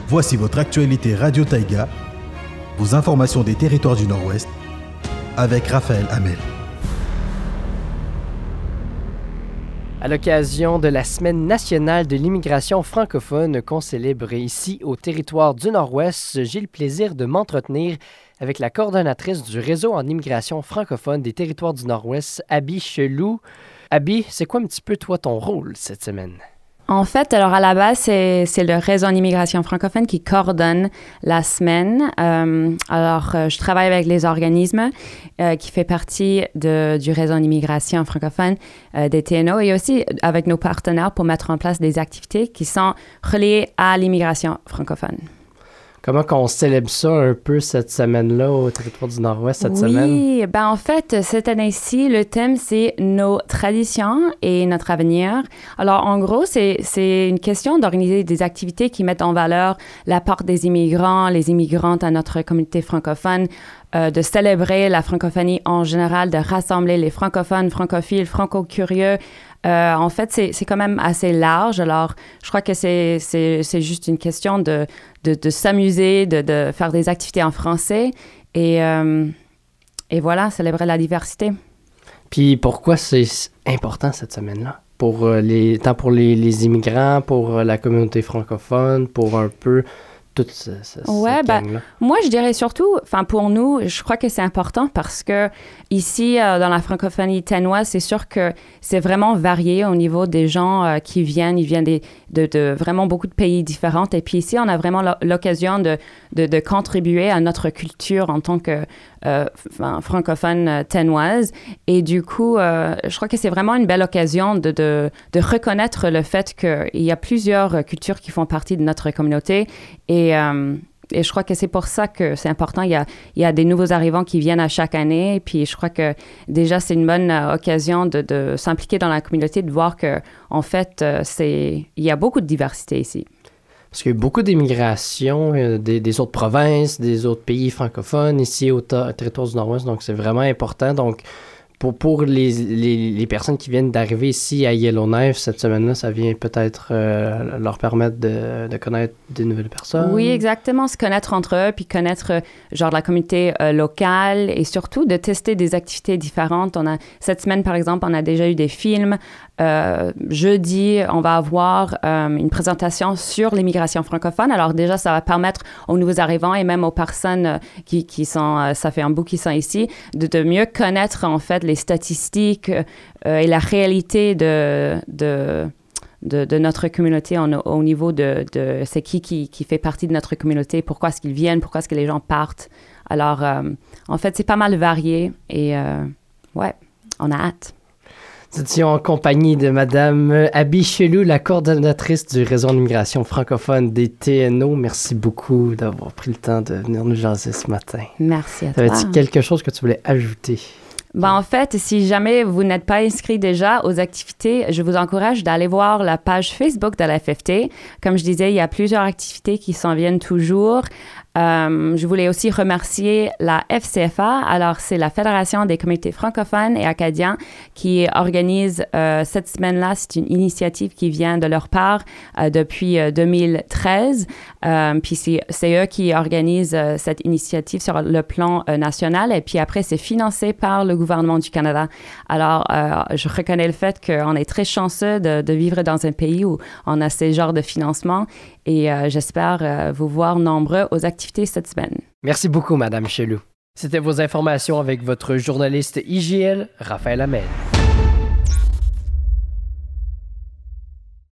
Voici votre actualité Radio Taïga, vos informations des territoires du Nord-Ouest, avec Raphaël Hamel. À l'occasion de la Semaine nationale de l'immigration francophone qu'on célèbre ici au territoire du Nord-Ouest, j'ai le plaisir de m'entretenir avec la coordonnatrice du réseau en immigration francophone des territoires du Nord-Ouest, Abby Chelou. Abby, c'est quoi un petit peu toi ton rôle cette semaine? En fait, alors à la base, c'est le réseau en immigration francophone qui coordonne la semaine. Je travaille avec les organismes qui fait partie du réseau en immigration francophone des TNO et aussi avec nos partenaires pour mettre en place des activités qui sont reliées à l'immigration francophone. Comment qu'on célèbre ça un peu cette semaine-là au territoire du Nord-Ouest cette semaine? Oui, en fait, cette année-ci, le thème, c'est nos traditions et notre avenir. Alors, en gros, c'est une question d'organiser des activités qui mettent en valeur l'apport des immigrants, les immigrantes à notre communauté francophone, de célébrer la francophonie en général, de rassembler les francophones, francophiles, franco-curieux. En fait, c'est quand même assez large. Alors, je crois que c'est juste une question de s'amuser, de faire des activités en français et voilà, célébrer la diversité. Puis pourquoi c'est important cette semaine-là? Tant pour les immigrants, pour la communauté francophone, pour un peu toute cette gang-là. Moi, je dirais surtout, pour nous, je crois que c'est important parce que ici, dans la francophonie tennoise, c'est sûr que c'est vraiment varié au niveau des gens qui viennent. Ils viennent de vraiment beaucoup de pays différents. Et puis ici, on a vraiment l'occasion de contribuer à notre culture en tant que francophone tennoise. Et du coup, je crois que c'est vraiment une belle occasion de reconnaître le fait qu'il y a plusieurs cultures qui font partie de notre communauté. Et je crois que c'est pour ça que c'est important. Il y a des nouveaux arrivants qui viennent à chaque année. Et puis, je crois que déjà, c'est une bonne occasion de s'impliquer dans la communauté, de voir qu'en fait, il y a beaucoup de diversité ici. Parce qu'il y a beaucoup d'immigration des autres provinces, des autres pays francophones ici au territoire du Nord-Ouest. Donc, c'est vraiment important. Donc, pour les personnes qui viennent d'arriver ici à Yellowknife cette semaine-là, ça vient peut-être leur permettre de connaître des nouvelles personnes. Oui, exactement. Se connaître entre eux, puis connaître la communauté locale et surtout de tester des activités différentes. Cette semaine, par exemple, on a déjà eu des films. Jeudi, on va avoir une présentation sur l'immigration francophone. Alors déjà, ça va permettre aux nouveaux arrivants et même aux personnes qui sont, ça fait un bout qui sont ici, de mieux connaître en fait les statistiques et la réalité de notre communauté au niveau de c'est qui fait partie de notre communauté, pourquoi est-ce qu'ils viennent, pourquoi est-ce que les gens partent. Alors, en fait, c'est pas mal varié et on a hâte. Nous étions en compagnie de Mme Abby Chelou, la coordonnatrice du réseau d'immigration francophone des TNO. Merci beaucoup d'avoir pris le temps de venir nous jaser ce matin. Merci à toi. Avais-tu quelque chose que tu voulais ajouter? En fait, si jamais vous n'êtes pas inscrit déjà aux activités, je vous encourage d'aller voir la page Facebook de la FFT. Comme je disais, il y a plusieurs activités qui s'en viennent toujours. Je voulais aussi remercier la FCFA. Alors, c'est la Fédération des communautés francophones et acadiens qui organise cette semaine-là. C'est une initiative qui vient de leur part depuis 2013. Puis c'est eux qui organisent cette initiative sur le plan national. Et puis après, c'est financé par le gouvernement du Canada. Alors, je reconnais le fait qu'on est très chanceux de vivre dans un pays où on a ce genre de financement. Et j'espère vous voir nombreux aux activités cette semaine. Merci beaucoup, Mme Chelou. C'était vos informations avec votre journaliste IGL, Raphaël Hamel.